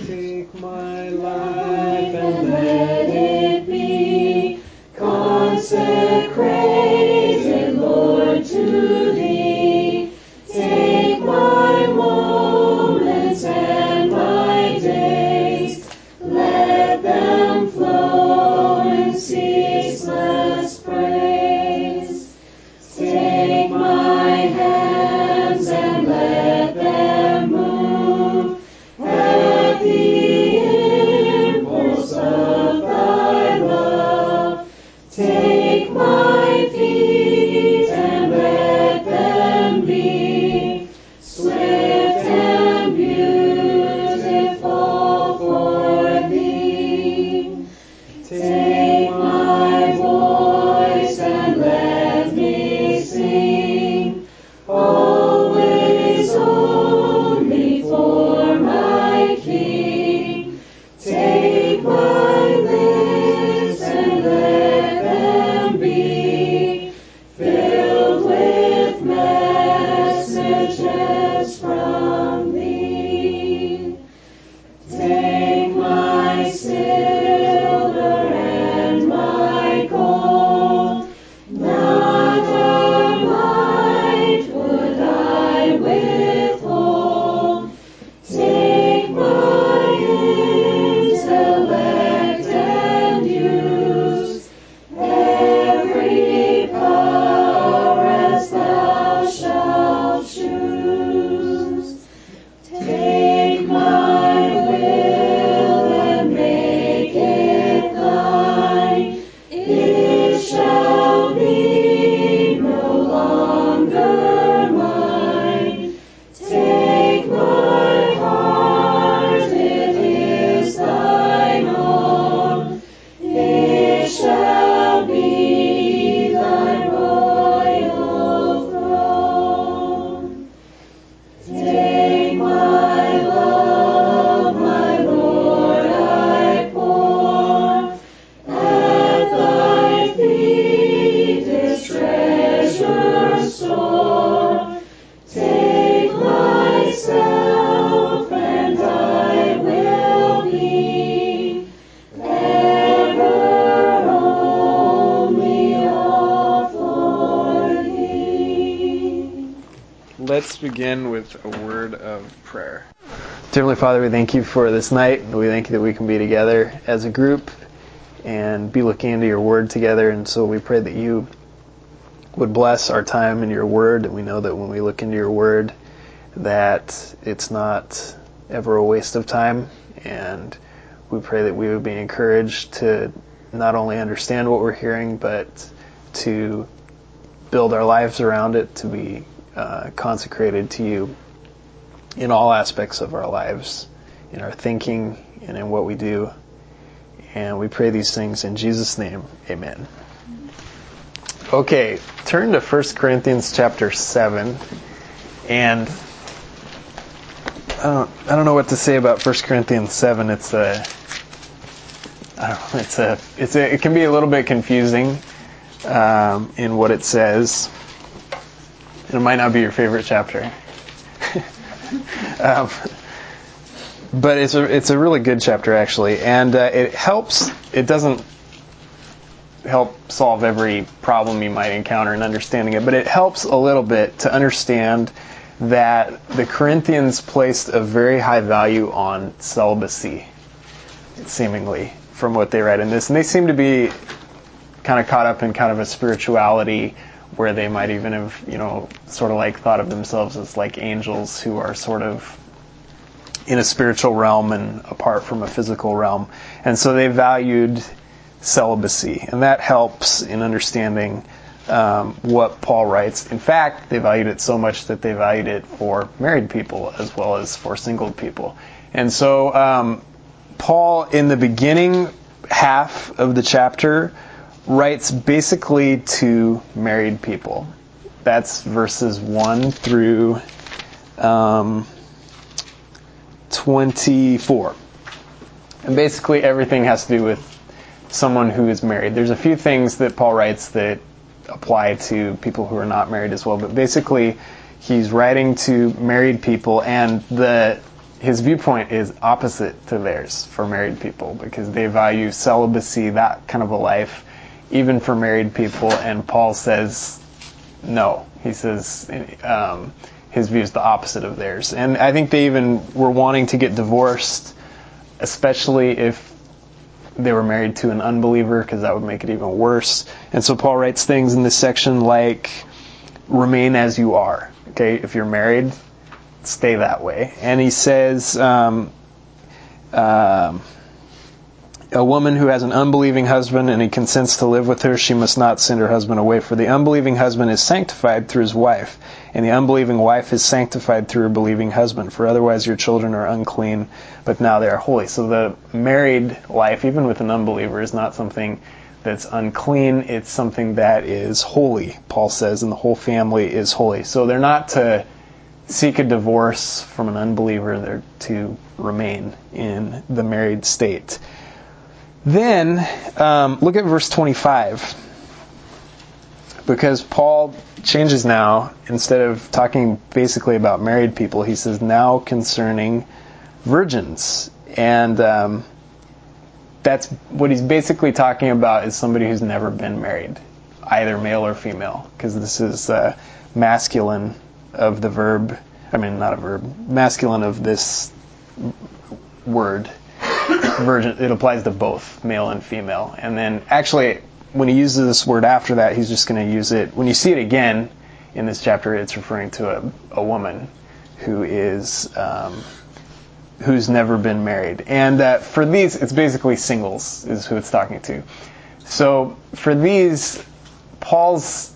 Take my life and let it be consecrated, Lord, to Thee. Take my moments and my days, let them flow in ceaseless praise. Take my hands and let them move at the impulse of Thy love. Take my feet and let them be swift and beautiful for Thee. Take my voice and let me sing, always only for my King. Take my lips and let them be filled with messages from Thee. Take my silver and my gold, not a mite would I withhold. Take my intellect and use every power as Thou shalt choose. Take my will and make it Thine. It shall be no longer mine. Take my heart, it is Thine own. It shall be Thy royal throne. Take my love, my Lord, I pour at Thy feet, its treasure store. Take myself, and I will be ever only all for Thee. Let's begin with a word of prayer. Heavenly Father, we thank You for this night. We thank You that we can be together as a group and be looking into Your word together. And so we pray that You would bless our time in Your word. And we know that when we look into Your word, that it's not ever a waste of time. And we pray that we would be encouraged to not only understand what we're hearing, but to build our lives around it, to be consecrated to You in all aspects of our lives, in our thinking and in what we do. And we pray these things in Jesus' name. Amen. Okay, turn to 1 Corinthians chapter 7. And I don't know what to say about 1 Corinthians 7. It can be a little bit confusing in what it says. It might not be your favorite chapter. But it's a really good chapter, actually. And it doesn't help solve every problem you might encounter in understanding it, but it helps a little bit to understand that the Corinthians placed a very high value on celibacy, seemingly, from what they read in this. And they seem to be kind of caught up in kind of a spirituality where they might even have, sort of like thought of themselves as like angels who are sort of in a spiritual realm and apart from a physical realm. And so they valued celibacy. And that helps in understanding what Paul writes. In fact, they valued it so much that they valued it for married people as well as for single people. And so Paul, in the beginning half of the chapter, writes basically to married people. That's verses 1 through 24. And basically everything has to do with someone who is married. There's a few things that Paul writes that apply to people who are not married as well, but basically he's writing to married people, and the his viewpoint is opposite to theirs for married people, because they value celibacy, that kind of a life, even for married people. And Paul says no. He says his view is the opposite of theirs. And I think they even were wanting to get divorced, especially if they were married to an unbeliever, because that would make it even worse. And so Paul writes things in this section like, remain as you are. Okay, if you're married, stay that way. And he says, a woman who has an unbelieving husband and he consents to live with her, she must not send her husband away. For the unbelieving husband is sanctified through his wife, and the unbelieving wife is sanctified through her believing husband. For otherwise your children are unclean, but now they are holy. So the married life, even with an unbeliever, is not something that's unclean. It's something that is holy, Paul says, and the whole family is holy. So they're not to seek a divorce from an unbeliever. They're to remain in the married state. Then, look at verse 25. Because Paul changes now. Instead of talking basically about married people, he says, now concerning virgins. And that's what he's basically talking about, is somebody who's never been married, either male or female. Because this is masculine of the verb. I mean, not a verb. Masculine of this word. Virgin, it applies to both male and female. And then actually, when he uses this word after that, he's just going to use it. When you see it again in this chapter, it's referring to a woman who is who's never been married. And for these, it's basically singles is who it's talking to. So for these, Paul's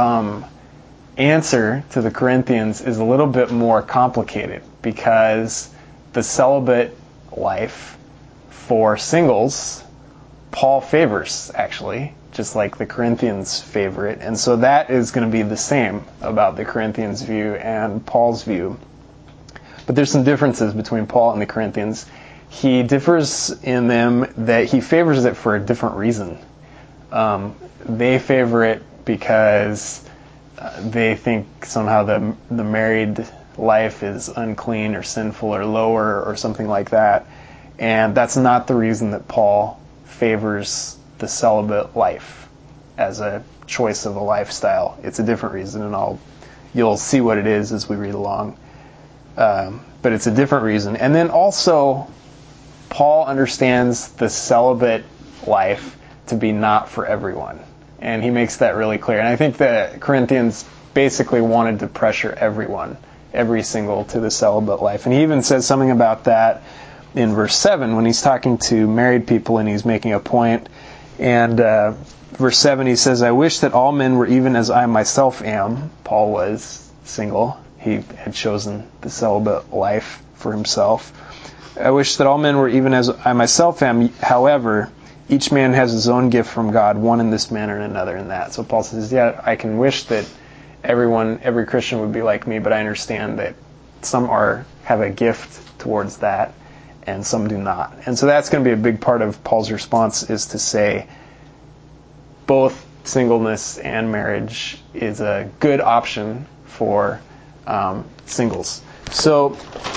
answer to the Corinthians is a little bit more complicated, because the celibate life for singles, Paul favors, actually, just like the Corinthians favor it. And so that is going to be the same about the Corinthians' view and Paul's view. But there's some differences between Paul and the Corinthians. He differs in them that he favors it for a different reason. They favor it because they think somehow the married life is unclean or sinful or lower or something like that. And that's not the reason that Paul favors the celibate life as a choice of a lifestyle. It's a different reason, and you'll see what it is as we read along. But it's a different reason. And then also, Paul understands the celibate life to be not for everyone. And he makes that really clear. And I think the Corinthians basically wanted to pressure everyone, every single, to the celibate life. And he even says something about that in verse 7 when he's talking to married people and he's making a point. And verse 7 he says, I wish that all men were even as I myself am. Paul was single. He had chosen the celibate life for himself. I wish that all men were even as I myself am. However, each man has his own gift from God, one in this manner and another in that. So Paul says, yeah, I can wish that every Christian would be like me, but I understand that some have a gift towards that, and some do not. And so that's going to be a big part of Paul's response, is to say both singleness and marriage is a good option for singles. So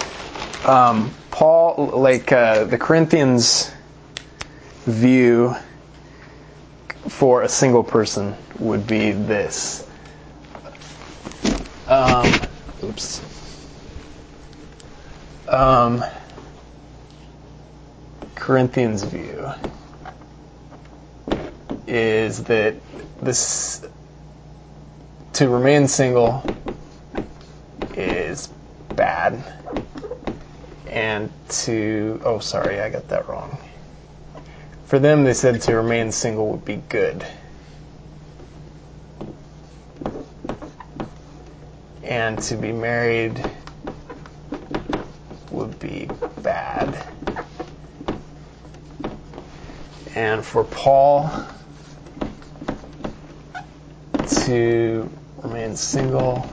Paul, like the Corinthians' view for a single person would be this. Corinthians' view is that to remain single is bad, and I got that wrong. For them, they said to remain single would be good, and to be married would be bad. And for Paul, to remain single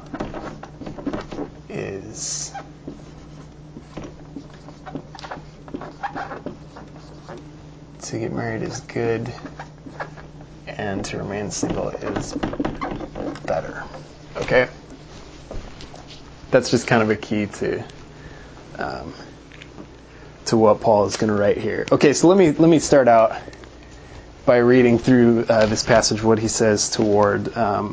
is to get married is good, and to remain single is better. Okay? That's just kind of a key to to what Paul is going to write here. Okay, so let me start out by reading through this passage, what he says toward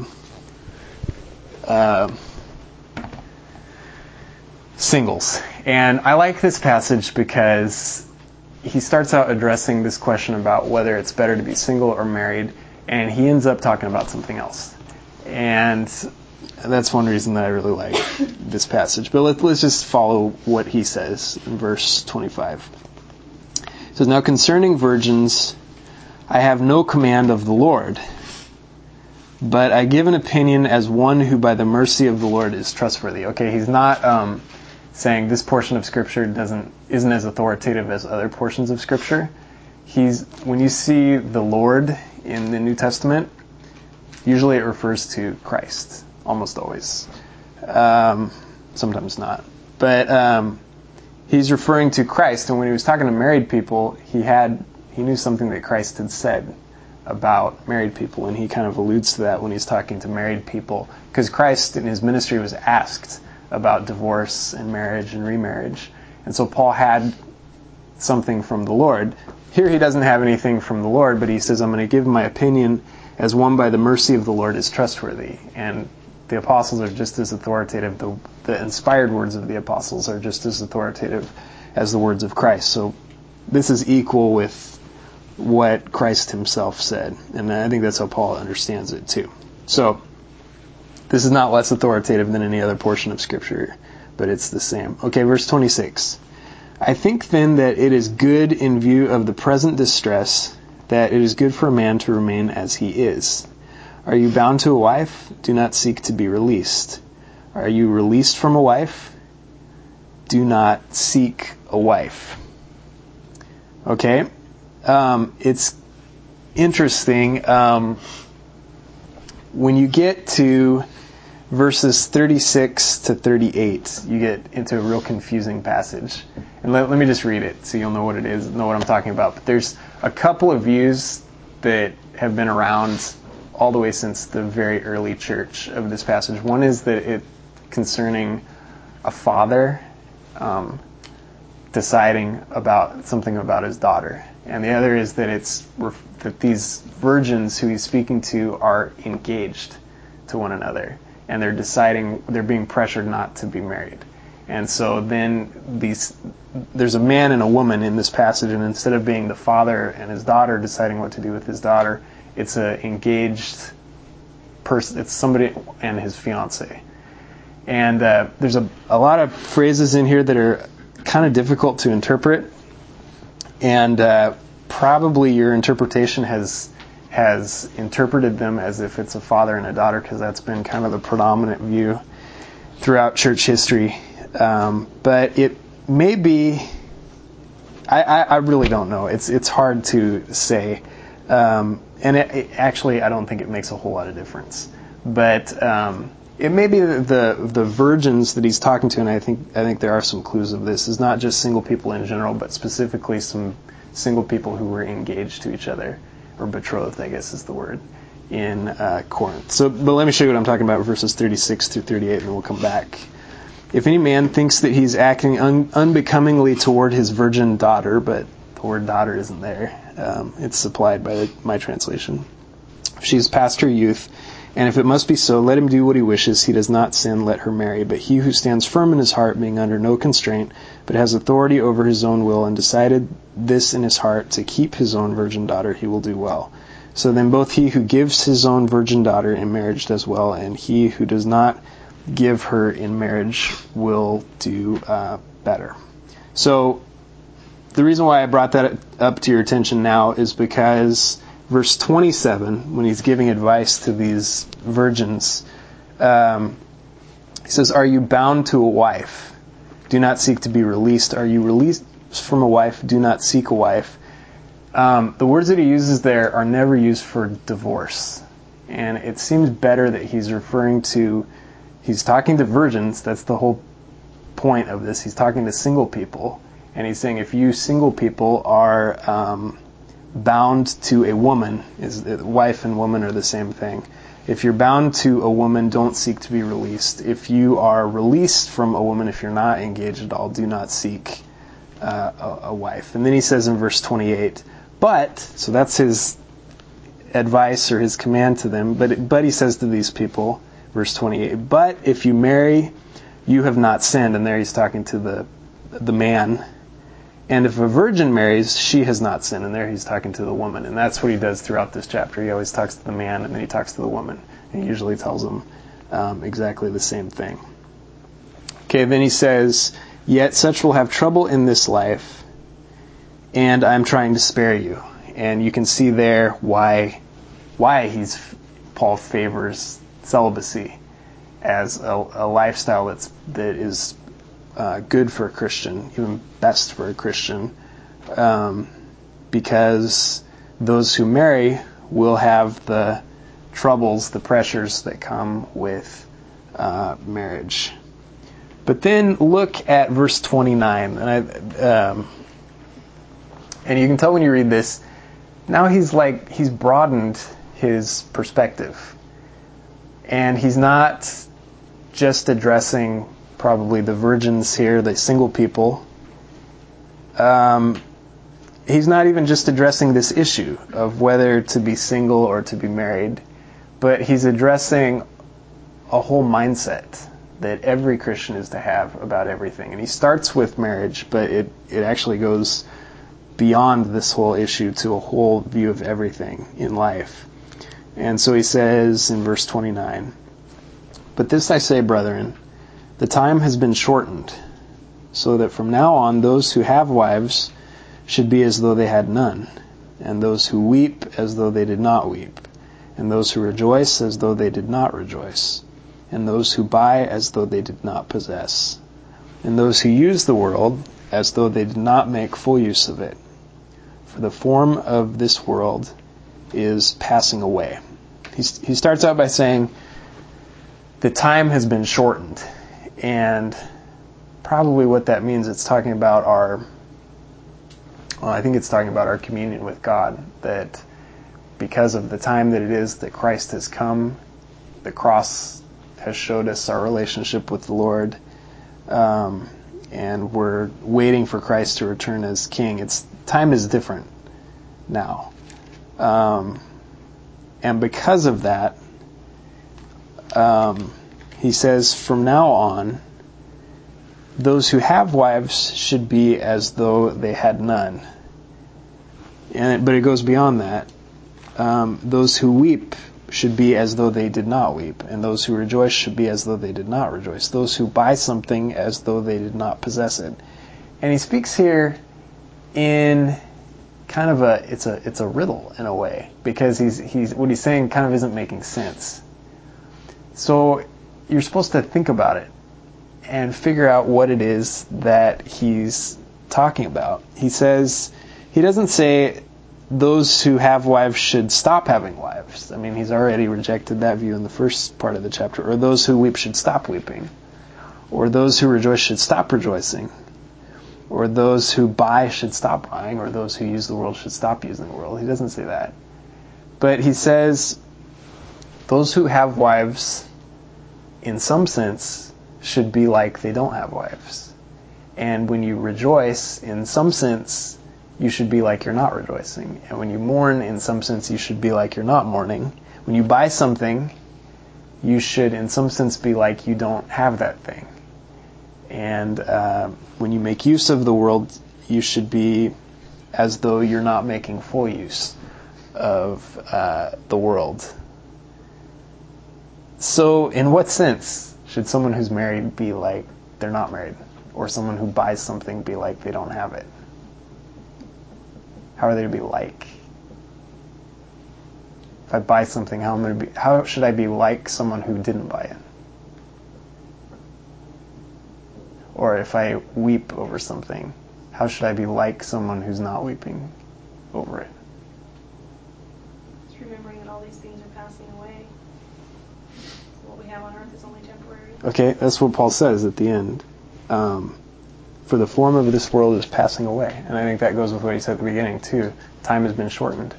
singles. And I like this passage because he starts out addressing this question about whether it's better to be single or married, and he ends up talking about something else. And that's one reason that I really like this passage. But let's just follow what he says in verse 25. It says, "Now concerning virgins, I have no command of the Lord, but I give an opinion as one who by the mercy of the Lord is trustworthy." Okay, he's not saying this portion of Scripture isn't as authoritative as other portions of Scripture. When you see the Lord in the New Testament, usually it refers to Christ, almost always. Sometimes not. But he's referring to Christ, and when he was talking to married people, he knew something that Christ had said about married people, and he kind of alludes to that when he's talking to married people, because Christ in his ministry was asked about divorce and marriage and remarriage, and so Paul had something from the Lord. Here he doesn't have anything from the Lord, but he says, I'm going to give my opinion as one by the mercy of the Lord is trustworthy. And the apostles are just as authoritative. The inspired words of the apostles are just as authoritative as the words of Christ. So this is equal with what Christ himself said. And I think that's how Paul understands it too. So this is not less authoritative than any other portion of Scripture, but it's the same. Okay, verse 26. "I think then that it is good in view of the present distress, that it is good for a man to remain as he is. Are you bound to a wife? Do not seek to be released. Are you released from a wife? Do not seek a wife." Okay? It's interesting. When you get to verses 36 to 38, you get into a real confusing passage. And let me just read it so you'll know what it is, know what I'm talking about. But there's a couple of views that have been around all the way since the very early church of this passage. One is that it concerning a father deciding about something about his daughter. And the other is that that these virgins who he's speaking to are engaged to one another. And they're being pressured not to be married. And so then there's a man and a woman in this passage, and instead of being the father and his daughter deciding what to do with his daughter, it's an engaged person. It's somebody and his fiance. And there's a lot of phrases in here that are kind of difficult to interpret, and probably your interpretation has interpreted them as if it's a father and a daughter, because that's been kind of the predominant view throughout church history. But it may be, I really don't know. It's hard to say. And actually, I don't think it makes a whole lot of difference. But it may be the virgins that he's talking to, and I think there are some clues of this, is not just single people in general, but specifically some single people who were engaged to each other, or betrothed, I guess is the word, in Corinth. But let me show you what I'm talking about, verses 36 through 38, and then we'll come back. "If any man thinks that he's acting unbecomingly toward his virgin daughter," but the word daughter isn't there. It's supplied by my translation. "If she is past her youth, and if it must be so, let him do what he wishes. He does not sin, let her marry. But he who stands firm in his heart, being under no constraint, but has authority over his own will, and decided this in his heart, to keep his own virgin daughter, he will do well. So then both he who gives his own virgin daughter in marriage does well, and he who does not give her in marriage will do better." So the reason why I brought that up to your attention now is because verse 27, when he's giving advice to these virgins, he says, "Are you bound to a wife? Do not seek to be released. Are you released from a wife? Do not seek a wife." The words that he uses there are never used for divorce. And it seems better that he's talking to virgins. That's the whole point of this. He's talking to single people. And he's saying, if you single people are bound to a woman, wife and woman are the same thing. If you're bound to a woman, don't seek to be released. If you are released from a woman, if you're not engaged at all, do not seek a a wife. And then he says in verse 28, but, so that's his advice or his command to them, but he says to these people, verse 28, but if you marry, you have not sinned. And there he's talking to the man. And if a virgin marries, she has not sinned. And there he's talking to the woman. And that's what he does throughout this chapter. He always talks to the man, and then he talks to the woman. And he usually tells them exactly the same thing. Okay, then he says, yet such will have trouble in this life, and I'm trying to spare you. And you can see there why Paul favors celibacy as a lifestyle that is good for a Christian, even best for a Christian, because those who marry will have the troubles, the pressures that come with marriage. But then look at verse 29, and you can tell when you read this, now he's broadened his perspective. And he's not just addressing probably the virgins here, the single people. He's not even just addressing this issue of whether to be single or to be married, but he's addressing a whole mindset that every Christian is to have about everything. And he starts with marriage, but it actually goes beyond this whole issue to a whole view of everything in life. And so he says in verse 29, but this I say, brethren, the time has been shortened, so that from now on those who have wives should be as though they had none, and those who weep as though they did not weep, and those who rejoice as though they did not rejoice, and those who buy as though they did not possess, and those who use the world as though they did not make full use of it. For the form of this world is passing away. He starts out by saying the time has been shortened, and probably what that means, it's talking about I think it's talking about our communion with God, that because of the time that it is that Christ has come, the cross has showed us our relationship with the Lord, and we're waiting for Christ to return as King. Time is different now. And because of that, he says, from now on, those who have wives should be as though they had none. But it goes beyond that. Those who weep should be as though they did not weep, and those who rejoice should be as though they did not rejoice. Those who buy something as though they did not possess it. And he speaks here in kind of it's a riddle in a way, because he's what he's saying kind of isn't making sense. So you're supposed to think about it and figure out what it is that he's talking about. He doesn't say those who have wives should stop having wives. I mean, he's already rejected that view in the first part of the chapter. Or those who weep should stop weeping. Or those who rejoice should stop rejoicing. Or those who buy should stop buying. Or those who use the world should stop using the world. He doesn't say that. But he says those who have wives, in some sense, should be like they don't have wives. And when you rejoice, in some sense, you should be like you're not rejoicing. And when you mourn, in some sense, you should be like you're not mourning. When you buy something, you should, in some sense, be like you don't have that thing. And when you make use of the world, you should be as though you're not making full use of the world. So, in what sense should someone who's married be like they're not married? Or someone who buys something be like they don't have it? How are they to be like? If I buy something, how should I be like someone who didn't buy it? Or if I weep over something, how should I be like someone who's not weeping over it? Just remembering that all these things are passing away. What we have on earth is only temporary. Okay, that's what Paul says at the end. For the form of this world is passing away. And I think that goes with what he said at the beginning, too. Time has been shortened.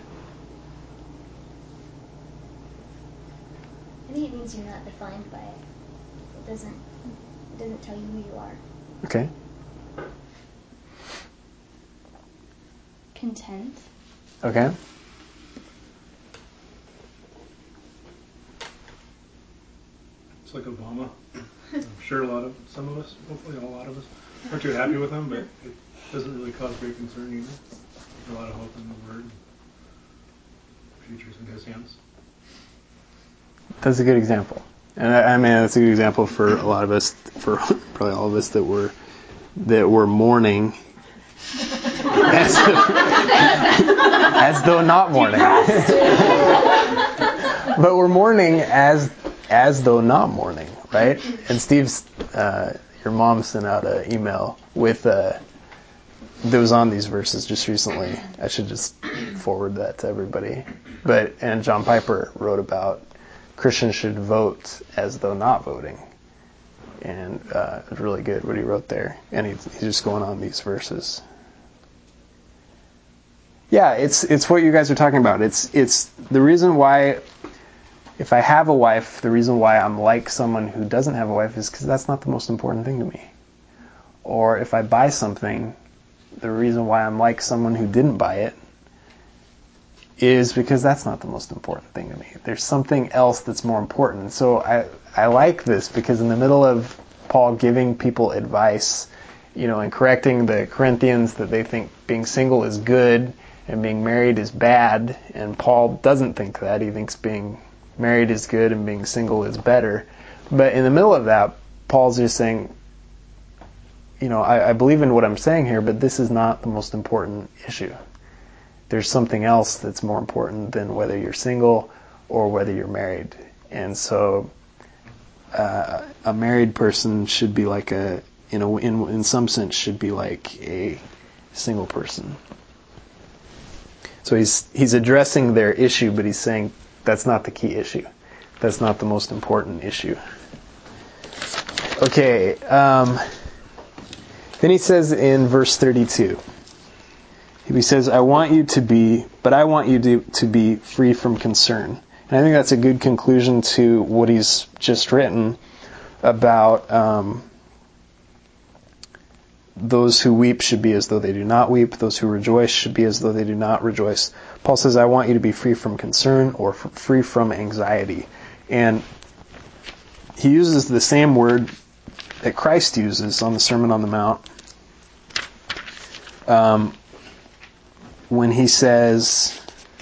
I think it means you're not defined by it. It doesn't tell you who you are. Okay. Content. Okay. It's like Obama. I'm sure some of us, hopefully a lot of us, aren't too happy with him, but it doesn't really cause great concern either. There's a lot of hope in the Word. Future's in his hands. That's a good example. And I mean, that's a good example for a lot of us, for probably all of us that were mourning as though not mourning. But we're mourning as though not mourning, right? And Steve's, your mom sent out an email with, that was on these verses just recently. I should just forward that to everybody. And John Piper wrote about Christians should vote as though not voting. And it's really good what he wrote there. And he's just going on these verses. Yeah, it's what you guys are talking about. It's the reason why, if I have a wife, the reason why I'm like someone who doesn't have a wife is because that's not the most important thing to me. Or if I buy something, the reason why I'm like someone who didn't buy it is because that's not the most important thing to me. There's something else that's more important. So I like this because in the middle of Paul giving people advice, and correcting the Corinthians that they think being single is good and being married is bad, and Paul doesn't think that. He thinks being married is good and being single is better. But in the middle of that, Paul's just saying, I believe in what I'm saying here, but this is not the most important issue. There's something else that's more important than whether you're single or whether you're married. And so a married person should be like in some sense should be like a single person. So he's addressing their issue, but he's saying that's not the key issue. That's not the most important issue. Okay. Then he says in verse 32, he says, I want you to be free from concern. And I think that's a good conclusion to what he's just written about those who weep should be as though they do not weep. Those who rejoice should be as though they do not rejoice. Paul says, I want you to be free from concern or free from anxiety. And he uses the same word that Christ uses on the Sermon on the Mount. When he says,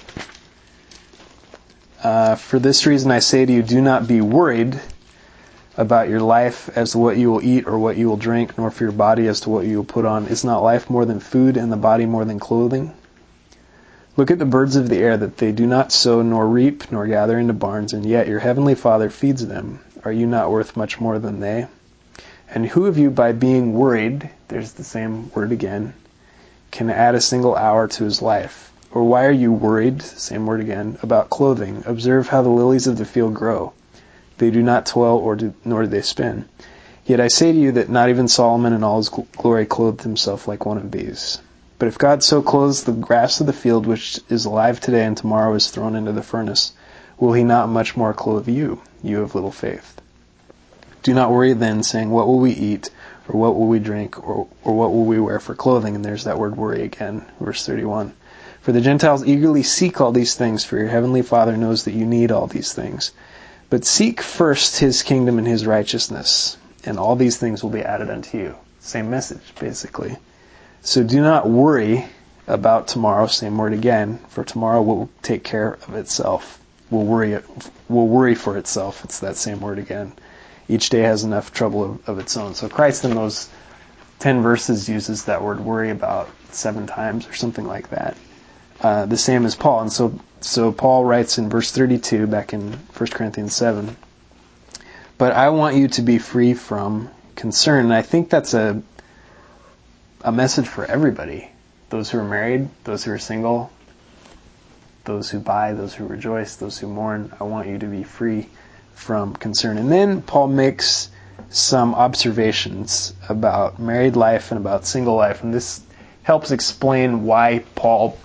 for this reason I say to you, do not be worried about your life as to what you will eat or what you will drink, nor for your body as to what you will put on. Is not life more than food and the body more than clothing? Look at the birds of the air, that they do not sow nor reap nor gather into barns, and yet your heavenly Father feeds them. Are you not worth much more than they? And who of you, by being worried, there's the same word again, can add a single hour to his life? Or why are you worried, same word again, about clothing? Observe how the lilies of the field grow. They do not toil nor do they spin. Yet I say to you that not even Solomon in all his glory clothed himself like one of these. But if God so clothes the grass of the field, which is alive today and tomorrow is thrown into the furnace, will he not much more clothe you, you of little faith? Do not worry then, saying, what will we eat, or what will we drink, or what will we wear for clothing? And there's that word worry again, verse 31. For the Gentiles eagerly seek all these things, for your heavenly Father knows that you need all these things. But seek first his kingdom and his righteousness, and all these things will be added unto you. Same message, basically. So do not worry about tomorrow, same word again, for tomorrow will take care of itself. Will worry for itself. It's that same word again. Each day has enough trouble of its own. So Christ in those 10 verses uses that word worry about 7 times or something like that. The same as Paul. And so Paul writes in verse 32 back in 1 Corinthians 7, but I want you to be free from concern. And I think that's a message for everybody. Those who are married, those who are single, those who buy, those who rejoice, those who mourn. I want you to be free from concern. And then Paul makes some observations about married life and about single life. And this helps explain why Paul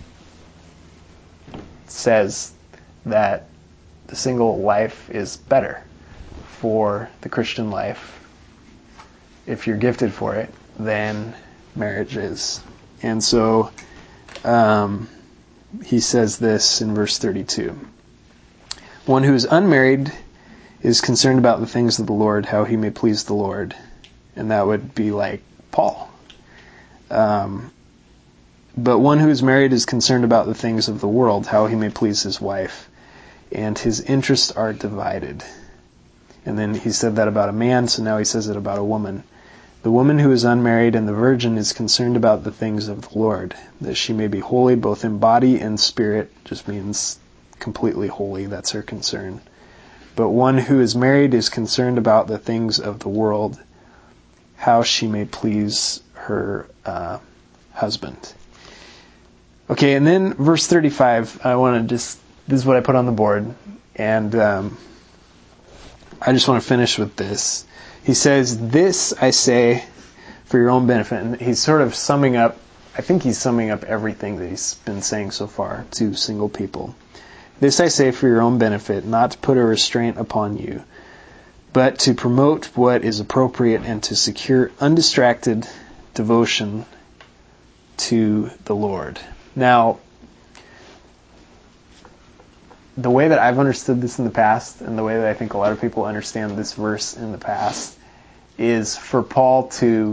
says that the single life is better for the Christian life, if you're gifted for it, than marriage is. And so he says this in verse 32. One who is unmarried is concerned about the things of the Lord, how he may please the Lord. And that would be like Paul. But one who is married is concerned about the things of the world, how he may please his wife. And his interests are divided. And then he said that about a man, so now he says it about a woman. The woman who is unmarried and the virgin is concerned about the things of the Lord, that she may be holy both in body and spirit, just means completely holy, that's her concern. But one who is married is concerned about the things of the world, how she may please her husband. Okay, and then verse 35, this is what I put on the board, and I just want to finish with this. He says, "This I say for your own benefit." And he's sort of summing up, I think he's summing up everything that he's been saying so far to single people. "This I say for your own benefit, not to put a restraint upon you, but to promote what is appropriate and to secure undistracted devotion to the Lord." Now, the way that I've understood this in the past, and the way that I think a lot of people understand this verse in the past, is for Paul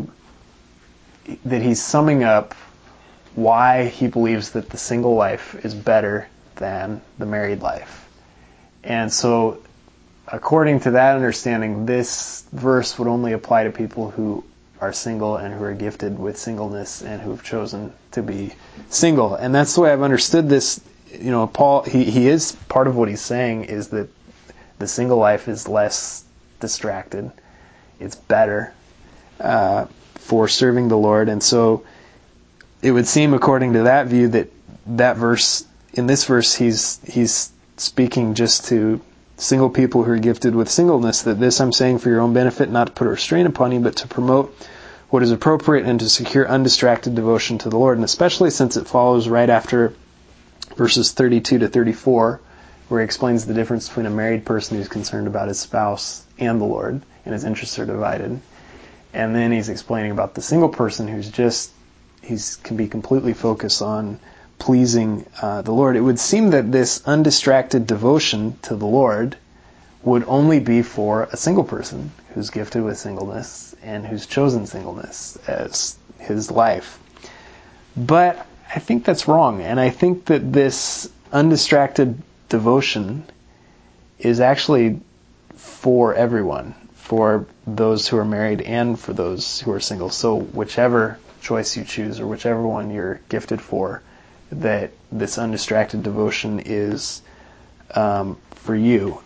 that he's summing up why he believes that the single life is better than the married life. And so, according to that understanding, this verse would only apply to people who are single and who are gifted with singleness and who have chosen to be single. And that's the way I've understood this. You know, Paul, he is, part of what he's saying is that the single life is less distracted. It's better for serving the Lord. And so it would seem, according to that view, that verse, in this verse, he's speaking just to single people who are gifted with singleness, that this I'm saying for your own benefit, not to put a restraint upon you, but to promote what is appropriate and to secure undistracted devotion to the Lord. And especially since it follows right after verses 32 to 34, where he explains the difference between a married person who's concerned about his spouse and the Lord, and his interests are divided. And then he's explaining about the single person who's can be completely focused on pleasing the Lord. It would seem that this undistracted devotion to the Lord would only be for a single person who's gifted with singleness and who's chosen singleness as his life. But I think that's wrong, and I think that this undistracted devotion is actually for everyone, for those who are married and for those who are single. So whichever choice you choose, or whichever one you're gifted for, that this undistracted devotion is for you.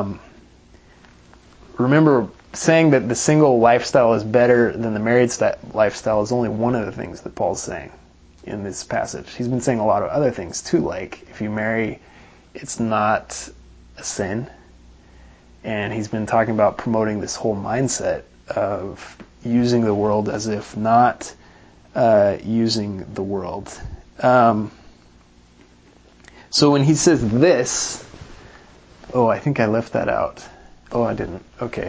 Remember, saying that the single lifestyle is better than the married lifestyle is only one of the things that Paul's saying in this passage. He's been saying a lot of other things too, like if you marry, it's not a sin. And he's been talking about promoting this whole mindset of using the world as if not using the world. So when he says this, I think I left that out. I didn't. Okay.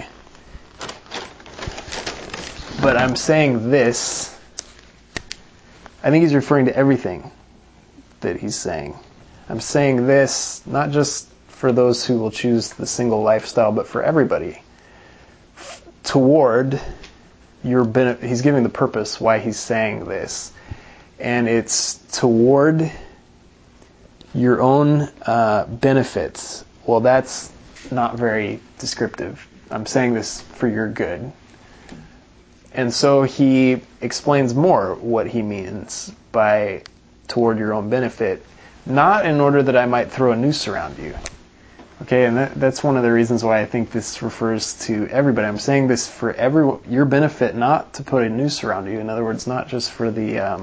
But I'm saying this, I think he's referring to everything that he's saying. I'm saying this not just for those who will choose the single lifestyle, but for everybody. Toward your benefit. He's giving the purpose why he's saying this. And it's toward your own benefits. Well, that's not very descriptive. I'm saying this for your good. And so he explains more what he means by toward your own benefit, not in order that I might throw a noose around you. Okay, and that's one of the reasons why I think this refers to everybody. I'm saying this for your benefit, not to put a noose around you. In other words, not just for the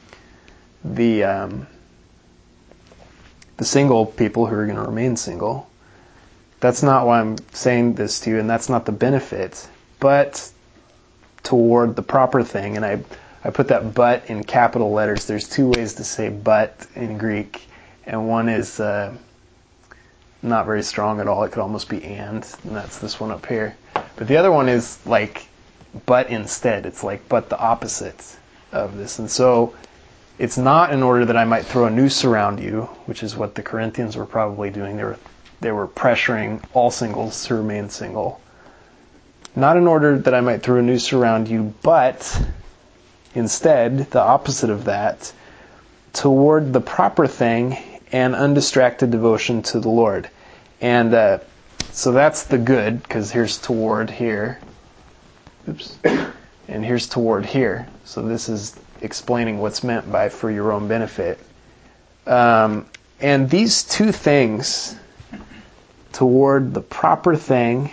single people who are going to remain single. That's not why I'm saying this to you, and that's not the benefit, but toward the proper thing. And I put that but in capital letters. There's two ways to say but in Greek, and one is not very strong at all. It could almost be and that's this one up here. But the other one is like but instead. It's like but the opposite of this. And so It's not in order that I might throw a noose around you, which is what the Corinthians were probably doing. They were pressuring all singles to remain single. Not in order that I might throw a noose around you, but instead, the opposite of that, toward the proper thing and undistracted devotion to the Lord. And so that's the good, because here's toward here. Oops. And here's toward here. So this is explaining what's meant by for your own benefit. And these two things, toward the proper thing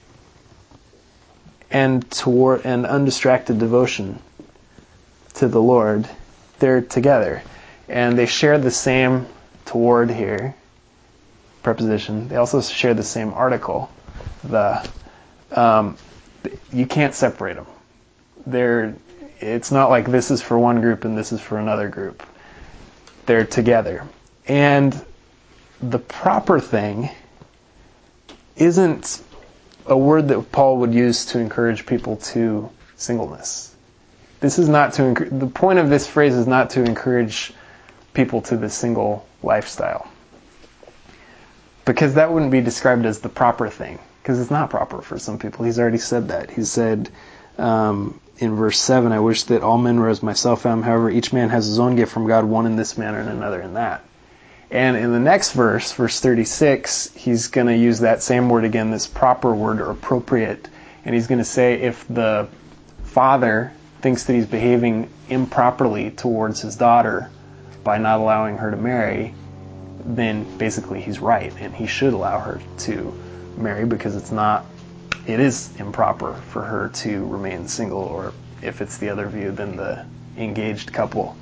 and toward an undistracted devotion to the Lord, they're together. And they share the same toward here preposition. They also share the same article. You can't separate them. It's not like this is for one group and this is for another group. They're together. And the proper thing isn't a word that Paul would use to encourage people to singleness. This is not to the point of this phrase is not to encourage people to the single lifestyle. Because that wouldn't be described as the proper thing. Because it's not proper for some people. He's already said that. He said in verse 7, I wish that all men were as myself am. However, each man has his own gift from God, one in this manner and another in that. And in the next verse, verse 36, he's going to use that same word again, this proper word or appropriate. And he's going to say if the father thinks that he's behaving improperly towards his daughter by not allowing her to marry, then basically he's right and he should allow her to marry, because it is improper for her to remain single, or if it's the other view, then the engaged couple.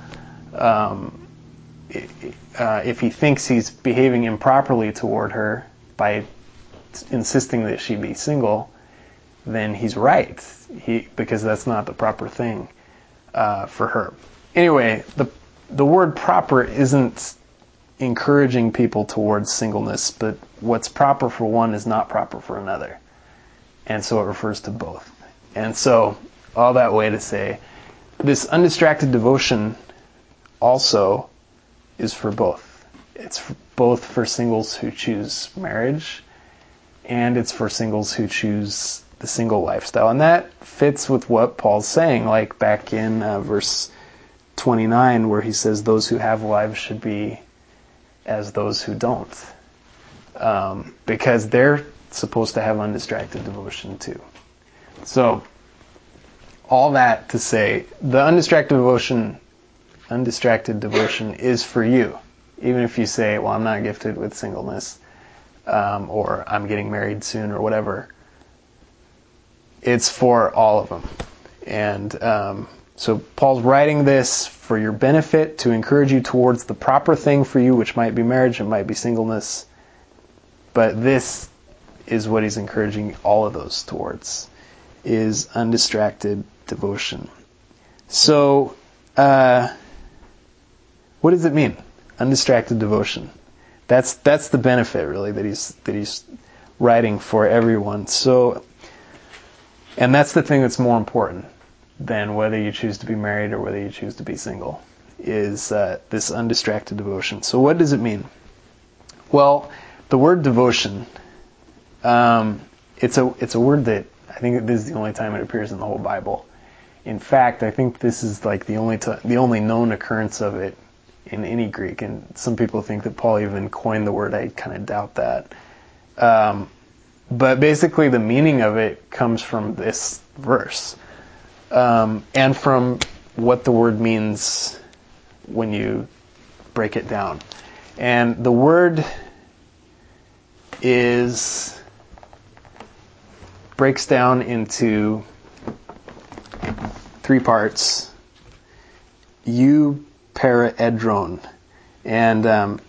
If he thinks he's behaving improperly toward her by insisting that she be single, then he's right, because that's not the proper thing for her. Anyway, the word proper isn't encouraging people towards singleness, but what's proper for one is not proper for another. And so it refers to both. And so, all that way to say, this undistracted devotion also is for both. It's both for singles who choose marriage, and it's for singles who choose the single lifestyle. And that fits with what Paul's saying, like back in verse 29, where he says those who have wives should be as those who don't. Because they're supposed to have undistracted devotion too. So, all that to say, the undistracted devotion is for you. Even if you say, well, I'm not gifted with singleness, or I'm getting married soon, or whatever. It's for all of them. And so Paul's writing this for your benefit, to encourage you towards the proper thing for you, which might be marriage, it might be singleness. But this is what he's encouraging all of those towards, is undistracted devotion. So, what does it mean? Undistracted devotion. That's the benefit, really, that he's writing for everyone. So, and that's the thing that's more important than whether you choose to be married or whether you choose to be single, is this undistracted devotion. So what does it mean? Well, the word devotion, it's a word that I think this is the only time it appears in the whole Bible. In fact, I think this is like the only known occurrence of it in any Greek, and some people think that Paul even coined the word. I kind of doubt that. But basically the meaning of it comes from this verse, and from what the word means when you break it down. And the word breaks down into three parts. Paraedron. And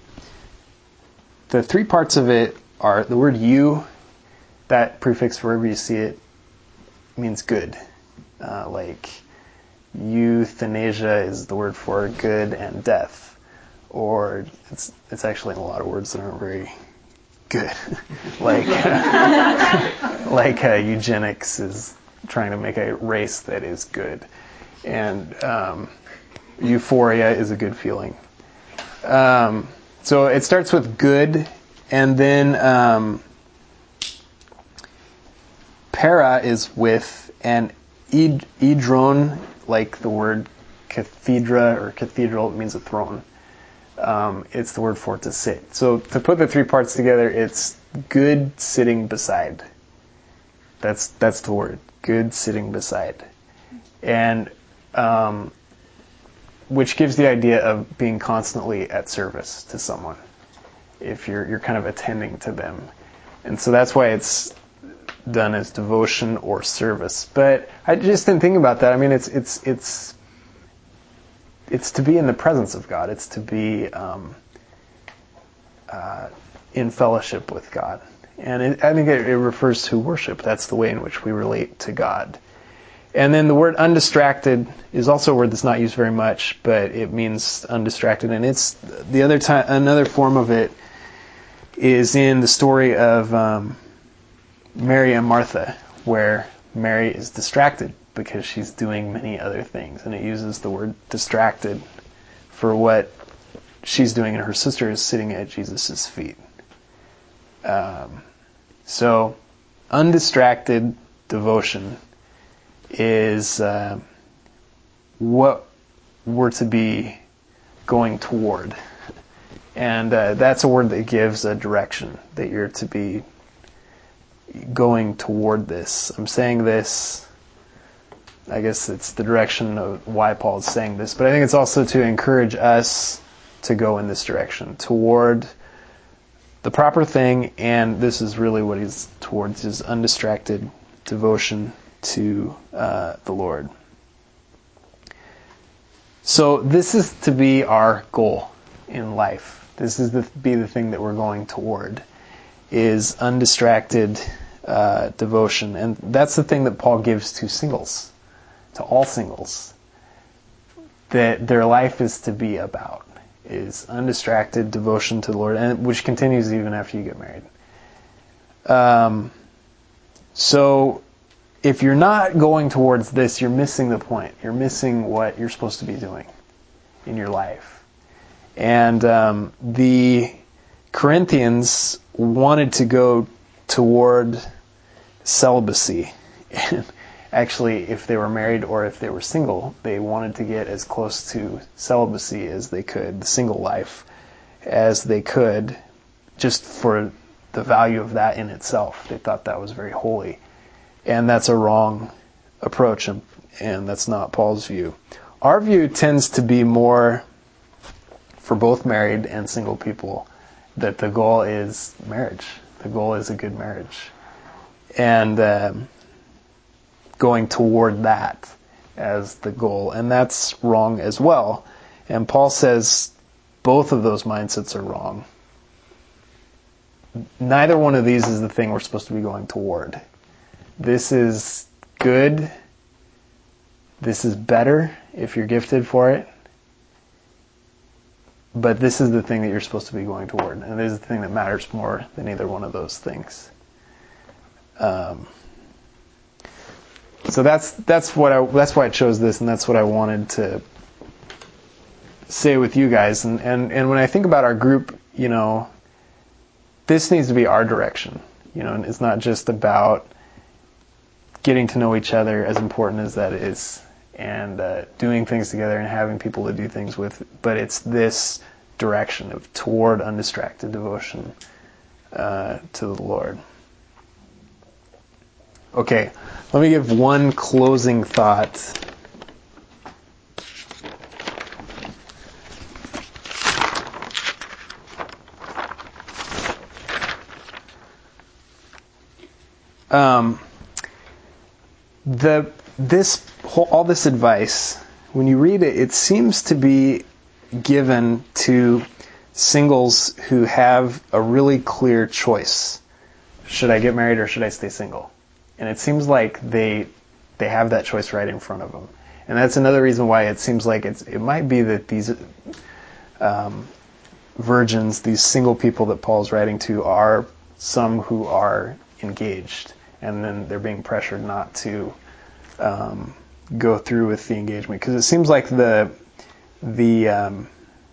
the three parts of it are the word you, that prefix wherever you see it, means good. Like euthanasia is the word for good and death. Or it's actually in a lot of words that aren't very good. like eugenics is trying to make a race that is good. And Euphoria is a good feeling. So it starts with good, and then para is with, and idron, like the word cathedra or cathedral, it means a throne. It's the word for to sit. So to put the three parts together, it's good sitting beside. That's the word. Good sitting beside. And which gives the idea of being constantly at service to someone. If you're kind of attending to them. And so that's why it's done as devotion or service. But I just didn't think about that. I mean, it's to be in the presence of God. It's to be in fellowship with God. And I think it refers to worship. That's the way in which we relate to God. And then the word undistracted is also a word that's not used very much, but it means undistracted. And it's the other time, another form of it is in the story of Mary and Martha, where Mary is distracted because she's doing many other things. And it uses the word distracted for what she's doing, and her sister is sitting at Jesus' feet. So undistracted devotion is what we're to be going toward. And that's a word that gives a direction, that you're to be going toward this. I'm saying this, I guess it's the direction of why Paul is saying this, but I think it's also to encourage us to go in this direction, toward the proper thing, and this is really what he's towards, is undistracted devotion to the Lord. So this is to be our goal in life. This is be the thing that we're going toward, is undistracted devotion. And that's the thing that Paul gives to singles, to all singles, that their life is to be about, is undistracted devotion to the Lord, and which continues even after you get married. So if you're not going towards this, you're missing the point. You're missing what you're supposed to be doing in your life. And the Corinthians wanted to go toward celibacy. And actually, if they were married or if they were single, they wanted to get as close to celibacy as they could, the single life, as they could, just for the value of that in itself. They thought that was very holy. And that's a wrong approach, and that's not Paul's view. Our view tends to be more, for both married and single people, that the goal is marriage. The goal is a good marriage. And going toward that as the goal. And that's wrong as well. And Paul says both of those mindsets are wrong. Neither one of these is the thing we're supposed to be going toward. This is good. This is better if you're gifted for it. But this is the thing that you're supposed to be going toward. And this is the thing that matters more than either one of those things. So that's why I chose this, and that's what I wanted to say with you guys. And when I think about our group, this needs to be our direction. And it's not just about getting to know each other, as important as that is, and doing things together and having people to do things with, but it's this direction of toward undistracted devotion to the Lord. Okay, let me give one closing thought. All this advice, when you read it, it seems to be given to singles who have a really clear choice. Should I get married or should I stay single? And it seems like they have that choice right in front of them. And that's another reason why it seems like it might be that these virgins, these single people that Paul's writing to, are some who are engaged, and then they're being pressured not to go through with the engagement. Because it seems like the the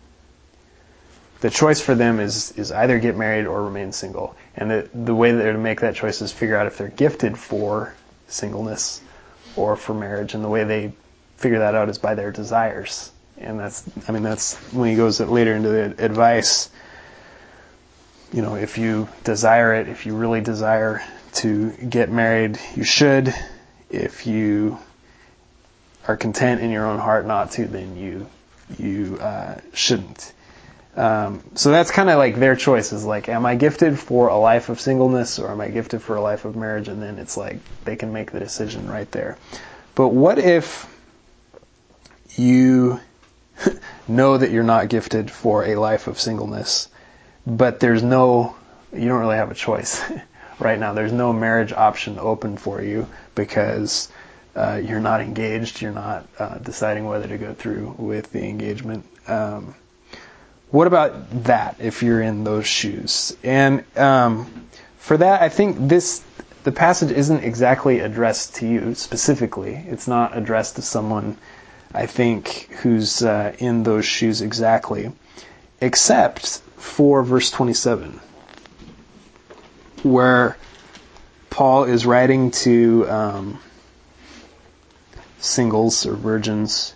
choice for them is either get married or remain single. And the way that they're to make that choice is figure out if they're gifted for singleness or for marriage. And the way they figure that out is by their desires. And that's when he goes later into the advice. If you desire it, if you really desire to get married, you should. If you are content in your own heart not to, then you shouldn't. So that's kind of like their choice is like, am I gifted for a life of singleness or am I gifted for a life of marriage? And then it's like they can make the decision right there. But what if you know that you're not gifted for a life of singleness, but you don't really have a choice right now. There's no marriage option open for you because you're not engaged. You're not deciding whether to go through with the engagement. What about that if you're in those shoes? And for that, I think the passage isn't exactly addressed to you specifically. It's not addressed to someone, I think, who's in those shoes exactly, except for verse 27, where Paul is writing to singles or virgins.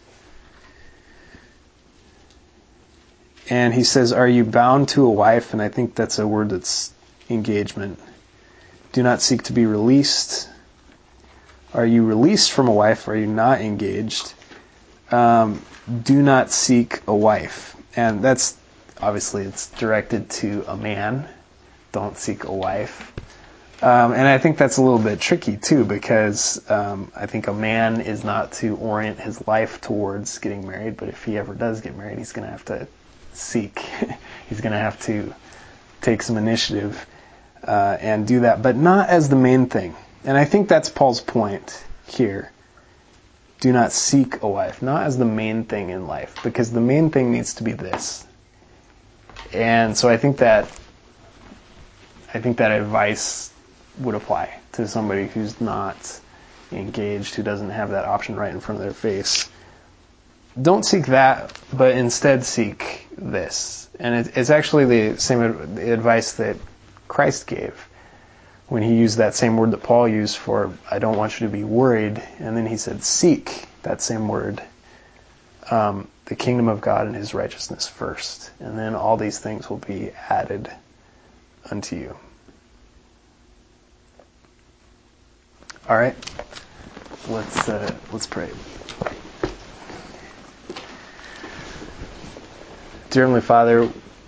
And he says, are you bound to a wife? And I think that's a word that's engagement. Do not seek to be released. Are you released from a wife? Are you not engaged? Do not seek a wife. And that's, obviously, it's directed to a man. Don't seek a wife. And I think that's a little bit tricky, too, because I think a man is not to orient his life towards getting married, but if he ever does get married, he's going to have to seek. He's going to have to take some initiative and do that, but not as the main thing. And I think that's Paul's point here. Do not seek a wife, not as the main thing in life, because the main thing needs to be this. And so I think that advice would apply to somebody who's not engaged, who doesn't have that option right in front of their face. Don't seek that, but instead seek this. And it's actually the same advice that Christ gave when he used that same word that Paul used for, I don't want you to be worried. And then he said, seek that same word, the kingdom of God and his righteousness first. And then all these things will be added unto you. All right, let's pray. Dear Heavenly Father,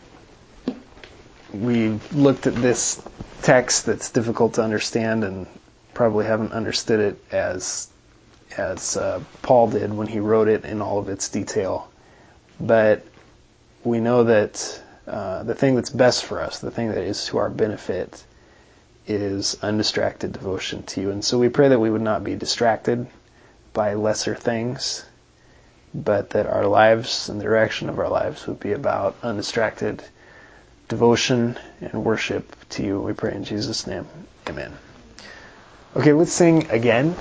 we've looked at this text that's difficult to understand and probably haven't understood it as Paul did when he wrote it in all of its detail. But we know that the thing that's best for us, the thing that is to our benefit, is undistracted devotion to you. And so we pray that we would not be distracted by lesser things, but that our lives and the direction of our lives would be about undistracted devotion and worship to you. We pray in Jesus' name. Amen. Okay, let's sing again.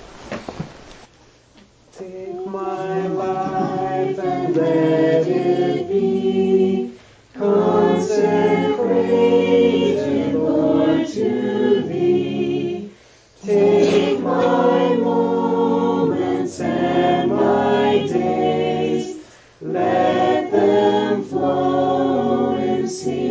Take my life and let it be consecrated, Lord, to thee. Take my moments and my days, let them flow in sea.